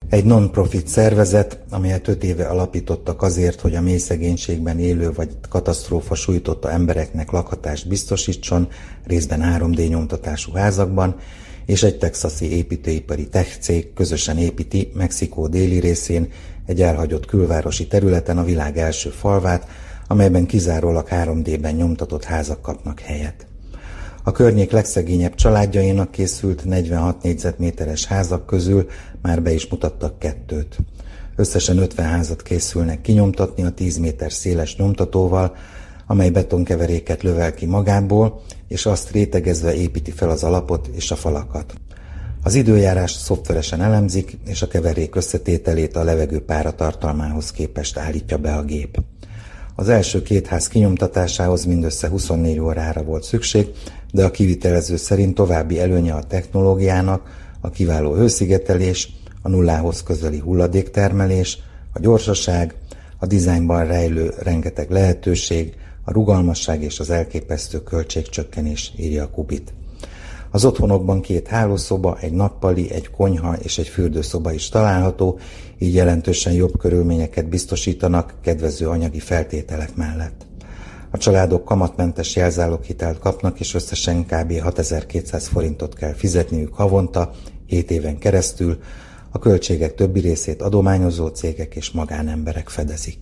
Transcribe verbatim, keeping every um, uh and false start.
Egy non-profit szervezet, amelyet öt éve alapítottak azért, hogy a mély szegénységben élő vagy katasztrófa sújtotta embereknek lakhatást biztosítson, részben három dé nyomtatású házakban, és egy texasi építőipari tech cég közösen építi Mexikó déli részén egy elhagyott külvárosi területen a világ első falvát, amelyben kizárólag három dében nyomtatott házak kapnak helyet. A környék legszegényebb családjainak készült negyvenhat négyzetméteres házak közül már be is mutattak kettőt. Összesen ötven házat készülnek kinyomtatni a tíz méter széles nyomtatóval, amely betonkeveréket lövel ki magából, és azt rétegezve építi fel az alapot és a falakat. Az időjárást szoftveresen elemzik, és a keverék összetételét a levegő páratartalmához képest állítja be a gép. Az első két ház kinyomtatásához mindössze huszonnégy órára volt szükség, de a kivitelező szerint további előnye a technológiának a kiváló hőszigetelés, a nullához közeli hulladéktermelés, a gyorsaság, a dizájnban rejlő rengeteg lehetőség, a rugalmasság és az elképesztő költségcsökkenés, írja a Kubit. Az otthonokban két hálószoba, egy nappali, egy konyha és egy fürdőszoba is található, így jelentősen jobb körülményeket biztosítanak kedvező anyagi feltételek mellett. A családok kamatmentes jelzáloghitelt kapnak, és összesen kb. hatezer-kétszáz forintot kell fizetniük havonta, hét éven keresztül, a költségek többi részét adományozó cégek és magánemberek fedezik.